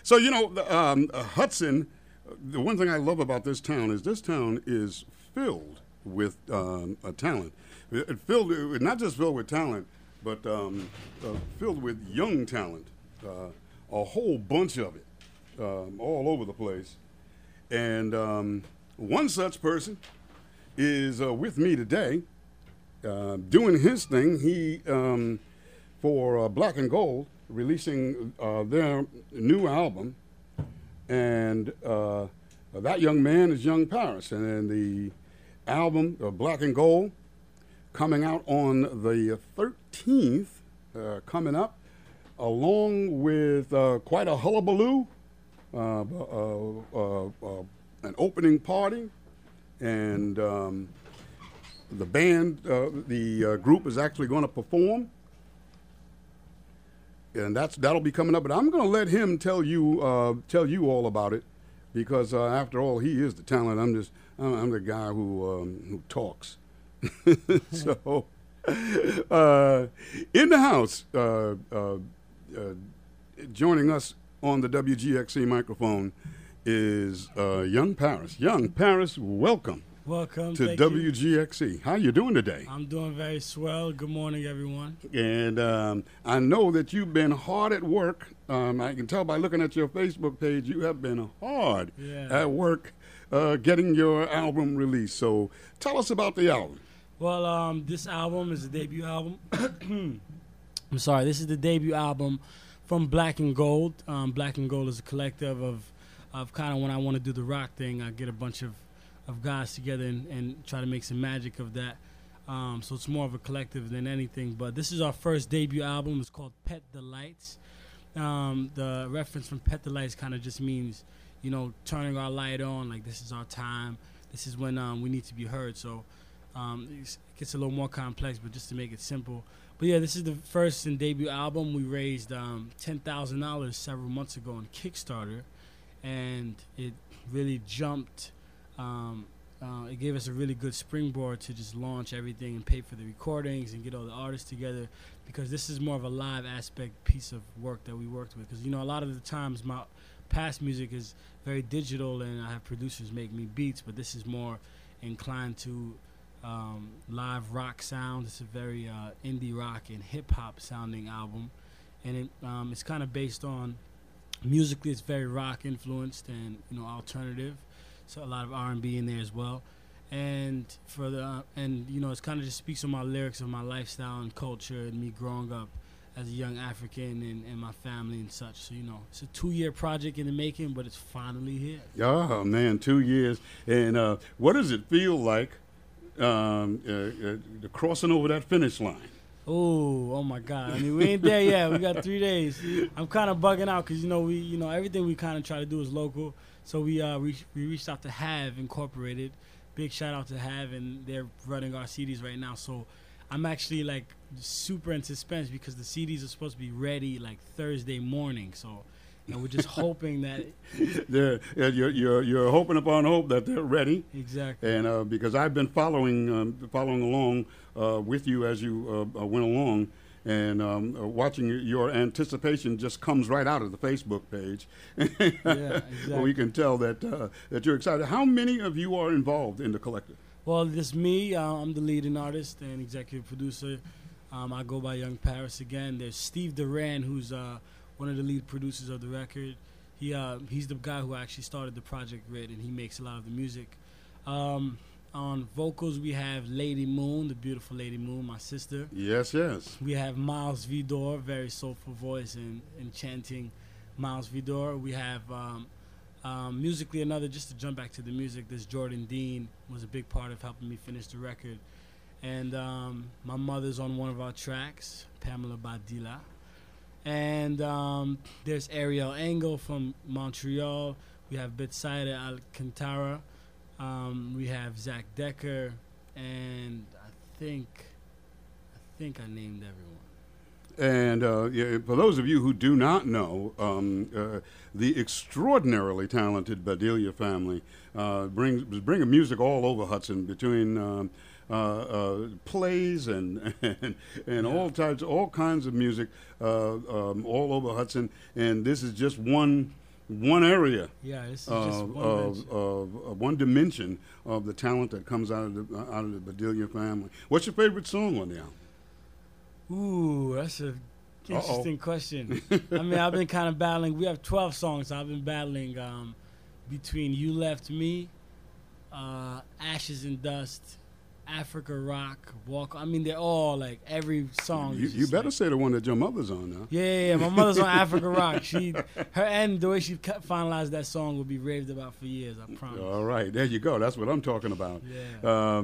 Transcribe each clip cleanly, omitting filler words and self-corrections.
So Hudson. The one thing I love about this town is filled with talent. Not just filled with talent, but filled with young talent. A whole bunch of it, all over the place. And one such person is with me today, doing his thing. He for Black and Gold, releasing their new album, and that young man is Young Paris, and the album Black and Gold coming out on the 13th, coming up, along with quite a hullabaloo, an opening party, and the band, the group is actually going to perform, and that'll be coming up. But I'm going to let him tell you all about it, because after all, he is the talent. I'm the guy who talks. So, in the house, joining us on the WGXC microphone is Young Paris. Young Paris, welcome. Welcome to WGXC. How you doing today? I'm doing very swell. Good morning, everyone. And I know that you've been hard at work. I can tell by looking at your Facebook page, you have been hard at work getting your album released. So tell us about the album. Well, this album is a debut album. I'm sorry, this is the debut album from Black and Gold. Black and Gold is a collective of kind of, when I want to do the rock thing, I get a bunch of guys together and try to make some magic of that. So it's more of a collective than anything. But this is our first debut album. It's called Pet the Lights. The reference from Pet the Lights kind of just means, turning our light on, like this is our time. This is when we need to be heard. So it gets a little more complex, but just to make it simple. But yeah, this is the first and debut album. We raised $10,000 several months ago on Kickstarter, and it really jumped. It gave us a really good springboard to just launch everything and pay for the recordings and get all the artists together, because this is more of a live aspect piece of work that we worked with. Because, a lot of the times my past music is very digital and I have producers make me beats, but this is more inclined to live rock sound. It's a very indie rock and hip-hop sounding album. And it's kind of based on, musically it's very rock influenced and, alternative. So a lot of R&B in there as well, and it's kind of just speaks on my lyrics of my lifestyle and culture and me growing up as a young African and my family and such. So it's a 2-year project in the making, but it's finally here. Oh man, 2 years. And what does it feel like crossing over that finish line? Oh my God! I mean, we ain't there yet. We got 3 days. I'm kind of bugging out because everything we kind of try to do is local. So we reached out to Have Incorporated. Big shout out to Have, and they're running our CDs right now. So I'm actually like super in suspense because the CDs are supposed to be ready like Thursday morning. So we're just hoping that you're hoping upon hope that they're ready. Exactly. And because I've been following along with you as you went along. And watching your anticipation just comes right out of the Facebook page. Yeah, exactly. We can tell that you're excited. How many of you are involved in the collective? Well, this me. I'm the leading artist and executive producer. I go by Young Paris again. There's Steve Duran, who's one of the lead producers of the record. He's the guy who actually started the project with, and he makes a lot of the music. On vocals, we have Lady Moon, the beautiful Lady Moon, my sister. Yes, yes. We have Miles Vidor, very soulful voice and enchanting Miles Vidor. We have musically just to jump back to the music, this Jordan Dean was a big part of helping me finish the record. And my mother's on one of our tracks, Pamela Badilla. And there's Ariel Engel from Montreal. We have Betsaida Alcantara. We have Zach Decker, and I think I named everyone. And for those of you who do not know, the extraordinarily talented Badilla family bringing music all over Hudson, between plays and all kinds of music all over Hudson. And this is just one one area Yeah, this is just one bench. of one dimension of the talent that comes out of the Bedelia family. What's your favorite song on the album? Ooh, that's a interesting question. I mean, I've been kind of battling. We have 12 songs. I've been battling between "You Left Me," "Ashes and Dust," "Africa Rock," "Walk." I mean, they're all like every song. You better say the one that your mother's on now. Yeah. My mother's on Africa Rock. Her and the way she finalized that song will be raved about for years. I promise. All right, there you go. That's what I'm talking about. Yeah.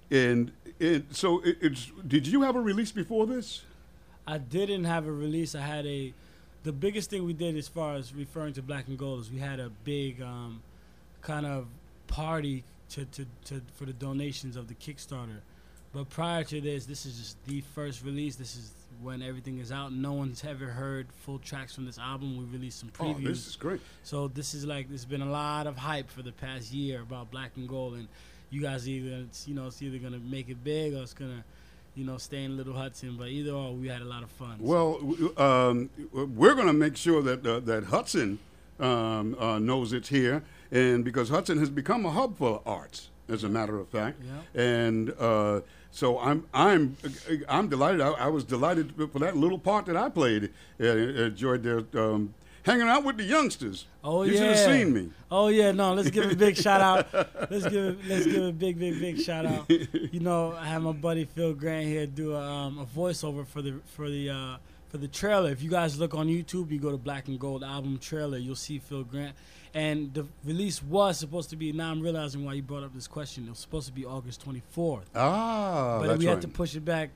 So did you have a release before this? I didn't have a release. I had the biggest thing we did as far as referring to Black and Gold is we had a big kind of party for the donations of the Kickstarter. But prior to this is just the first release. This is when everything is out. No one's ever heard full tracks from this album. We released some previews. Oh, this is great. So there's been a lot of hype for the past year about Black and Gold, and you guys it's either gonna make it big or it's gonna stay in Little Hudson, but either or, we had a lot of fun. Well, we're going to make sure that Hudson knows it's here, and because Hudson has become a hub for arts, as a matter of fact. Yeah. And so I'm delighted. I was delighted for that little part that I played. Enjoyed their hanging out with the youngsters. Oh, you yeah. should have seen me. Oh yeah, no, let's give a big shout out. Let's give a big shout out. I had my buddy Phil Grant here do a voiceover for the trailer. If you guys look on YouTube, you go to Black and Gold album trailer, you'll see Phil Grant. And the release was supposed to be, now I'm realizing why you brought up this question, it was supposed to be August 24th. Ah, but that's we right. had to push it back.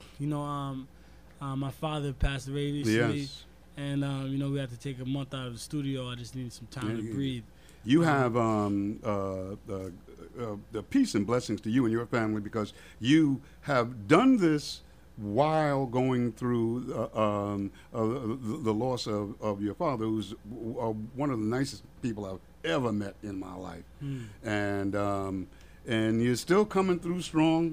My father passed away recently. Yes. And, we had to take a month out of the studio. I just needed some time to breathe. You have the peace and blessings to you and your family because you have done this while going through the loss of your father, who's one of the nicest people I've ever met in my life. And you're still coming through strong.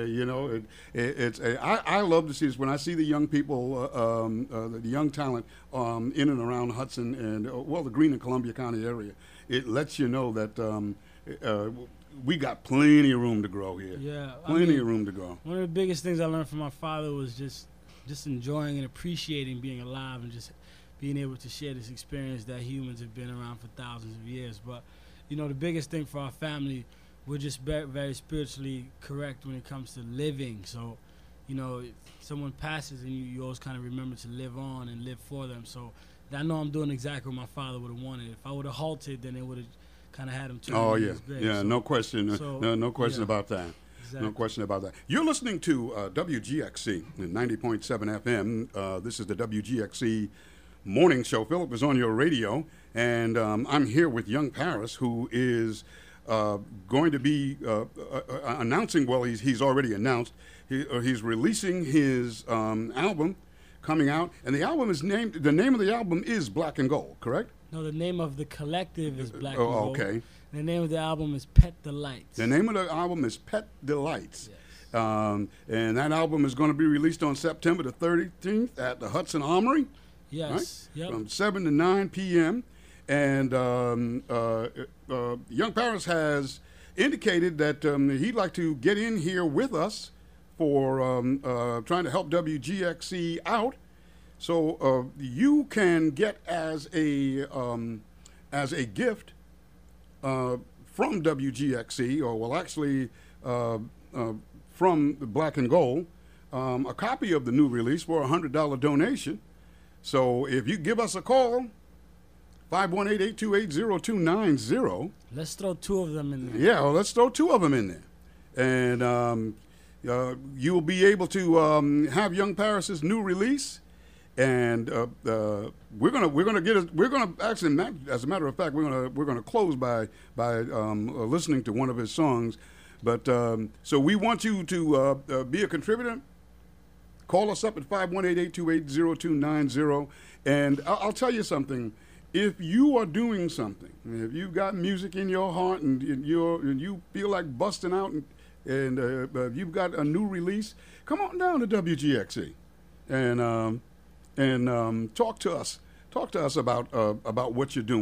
I love to see this when I see the young people, the young talent in and around Hudson and the Greene and Columbia County area. It lets you know that we got plenty of room to grow here. Yeah, plenty of room to grow. One of the biggest things I learned from my father was just enjoying and appreciating being alive and just being able to share this experience that humans have been around for thousands of years. But the biggest thing for our family, we're just very, very spiritually correct when it comes to living. So, if someone passes and you always kind of remember to live on and live for them. So I know I'm doing exactly what my father would have wanted. If I would have halted, then it would have kind of had him turn. Oh, in yeah. his grave. Yeah, so, no question. No question about that. Exactly. No question about that. You're listening to WGXC 90.7 FM. This is the WGXC morning show. Philip is on your radio, and I'm here with Young Paris, who is going to be announcing. Well, he's already announced. He's releasing his album coming out, and the album is named. The name of the album is Black and Gold, correct? No, the name of the collective is Black and Gold. Okay. The name of the album is Pet Delights. The name of the album is Pet Delights. Yes. And that album is going to be released on September the 13th at the Hudson Armory. Yes. Right? Yep. From 7 to 9 p.m. And Young Paris has indicated that he'd like to get in here with us for trying to help WGXC out. So you can get as a gift from WGXC, or actually from Black and Gold, a copy of the new release for a $100 donation. So if you give us a call, 518-828-0290. Let's throw two of them in there. Yeah, well, let's throw two of them in there. And you'll be able to have Young Paris's new release. And we're gonna actually, as a matter of fact, we're gonna close by listening to one of his songs. But so we want you to be a contributor. Call us up at 518-828-0290. And I'll tell you something. If you are doing something, if you've got music in your heart and you feel like busting out, and you've got a new release, come on down to WGXC and talk to us. Talk to us about what you're doing.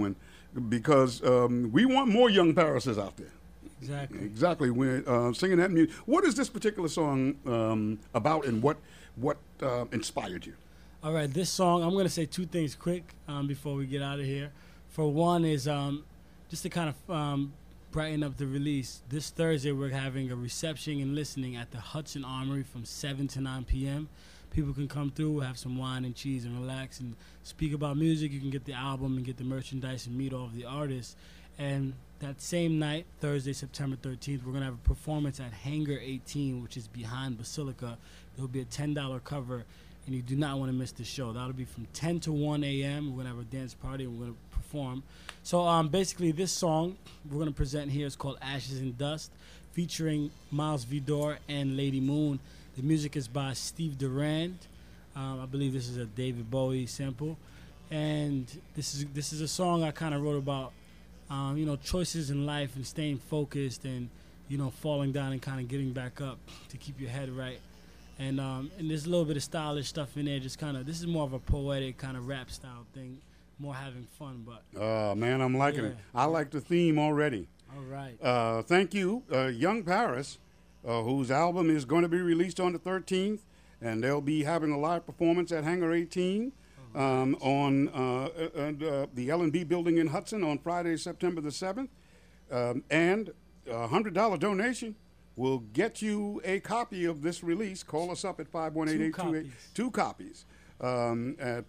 because we want more young Parises out there. Exactly. Exactly. We're singing that music. What is this particular song about, and what inspired you? All right, this song, I'm going to say two things quick before we get out of here. For one is just to kind of brighten up the release. This Thursday, we're having a reception and listening at the Hudson Armory from 7 to 9 p.m. People can come through, have some wine and cheese and relax and speak about music. You can get the album and get the merchandise and meet all of the artists. And that same night, Thursday, September 13th, we're going to have a performance at Hangar 18, which is behind Basilica. There will be a $10 cover, and you do not want to miss the show. That'll be from 10 to 1 a.m. We're going to have a dance party, and we're going to perform. So basically, this song we're going to present here is called Ashes and Dust, featuring Miles Vidor and Lady Moon. The music is by Steve Durand. I believe this is a David Bowie sample. And this is a song I kind of wrote about, choices in life and staying focused and, falling down and kind of getting back up to keep your head right. And there's a little bit of stylish stuff in there. Just kind of, this is more of a poetic kind of rap style thing, more having fun. But man, I'm liking it. I like the theme already. All right. Thank you, Young Paris, whose album is going to be released on the 13th, and they'll be having a live performance at Hangar 18 on the L&B building in Hudson on Friday, September the 7th. And a $100 donation will get you a copy of this release. Call us up at 518-828. Two copies. At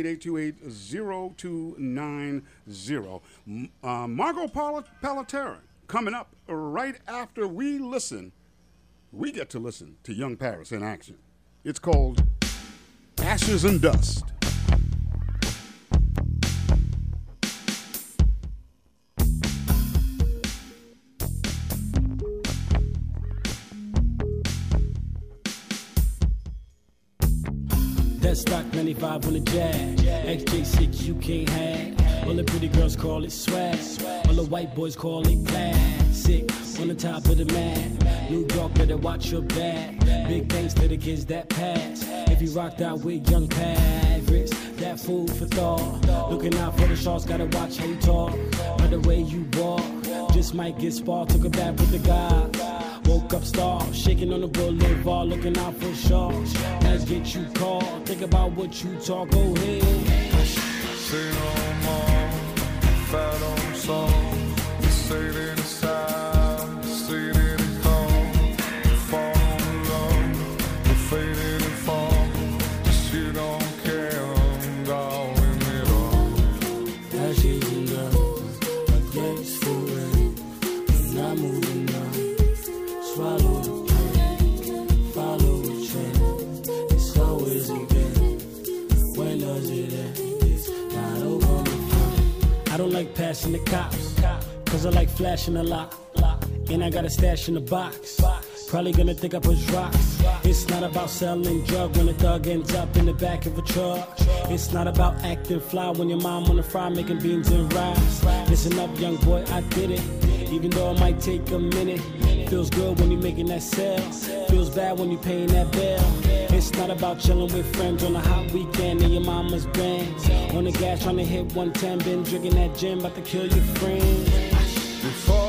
518-828-0290. Margot Palatera coming up right after we get to listen to Young Paris in action. It's called Ashes and Dust. That stock 95 on the Jag. XJ6 you can't have. All the pretty girls call it swag. All the white boys call it classic. On the top of the map. New York better watch your back. Big thanks to the kids that pass. If you rocked out with Young Paris, that food for thought. Looking out for the sharks, gotta watch how you talk. By the way you walk, just might get sparked. Took a bath with the guy. Woke up starved, shaking on the boulevard, looking out for sharks. Let's get you caught. Think about what you talk. Go ahead. Say no more. Fat on song. You say it in the south. You say it in the cold. You fall on love. You fade in the fall. Just you don't care. I'm going it all. Ashes and dust against the rain. And I'm moving on. Swallow the pain, follow the train. It's always again. When does it end? It's not over before. I don't like passing the cops, cause I like flashing a lot. And I got a stash in the box. Probably gonna think I push rocks. It's not about selling drugs when a thug ends up in the back of a truck. It's not about acting fly when your mom on the fry making beans and rice. Listen up, young boy, I did it. Even though it might take a minute. Feels good when you're making that sale. Feels bad when you're paying that bill. It's not about chilling with friends on a hot weekend in your mama's Benz. On the gas trying to hit 110, been drinking that gin, about to kill your friends. Before